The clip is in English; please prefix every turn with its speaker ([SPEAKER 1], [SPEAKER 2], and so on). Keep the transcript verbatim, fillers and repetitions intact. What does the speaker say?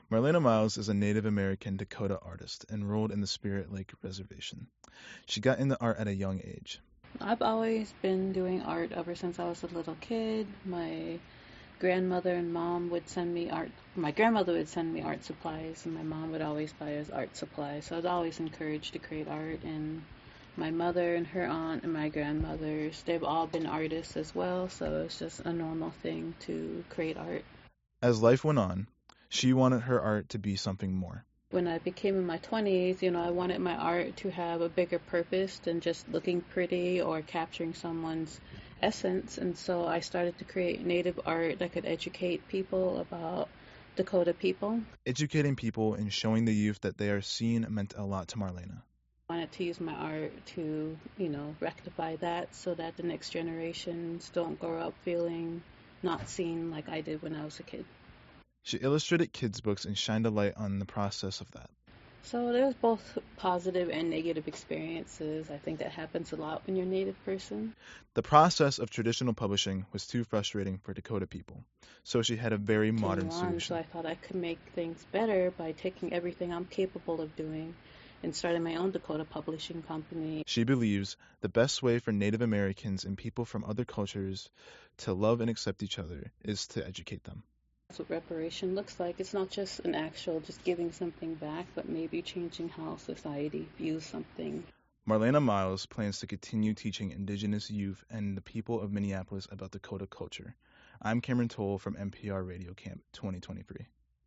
[SPEAKER 1] Marlena Miles is a Native American Dakota artist enrolled in the Spirit Lake Reservation. She got into art at a young age.
[SPEAKER 2] I've always been doing art ever since I was a little kid. My grandmother and mom would send me art. My grandmother would send me art supplies, and my mom would always buy us art supplies. So I was always encouraged to create art. And my mother and her aunt and my grandmothers, they've all been artists as well. So it's just a normal thing to create art.
[SPEAKER 1] As life went on, she wanted her art to be something more.
[SPEAKER 2] When I became in my twenties, you know, I wanted my art to have a bigger purpose than just looking pretty or capturing someone's essence. And so I started to create native art that could educate people about Dakota people.
[SPEAKER 1] Educating people and showing the youth that they are seen meant a lot to Marlena.
[SPEAKER 2] I wanted to use my art to, you know, rectify that so that the next generations don't grow up feeling not seen like I did when I was a kid.
[SPEAKER 1] She illustrated kids' books and shined a light on the process of that.
[SPEAKER 2] So there's both positive and negative experiences. I think that happens a lot when you're a Native person.
[SPEAKER 1] The process of traditional publishing was too frustrating for Dakota people, so she had a very modern
[SPEAKER 2] On,
[SPEAKER 1] solution.
[SPEAKER 2] so I thought I could make things better by taking everything I'm capable of doing and starting my own Dakota publishing company.
[SPEAKER 1] She believes the best way for Native Americans and people from other cultures to love and accept each other is to educate them.
[SPEAKER 2] That's what reparation looks like. It's not just an actual just giving something back, but maybe changing how society views something.
[SPEAKER 1] Marlena Miles plans to continue teaching Indigenous youth and the people of Minneapolis about Dakota culture. I'm Cameron Toll from N P R Radio Camp twenty twenty-three.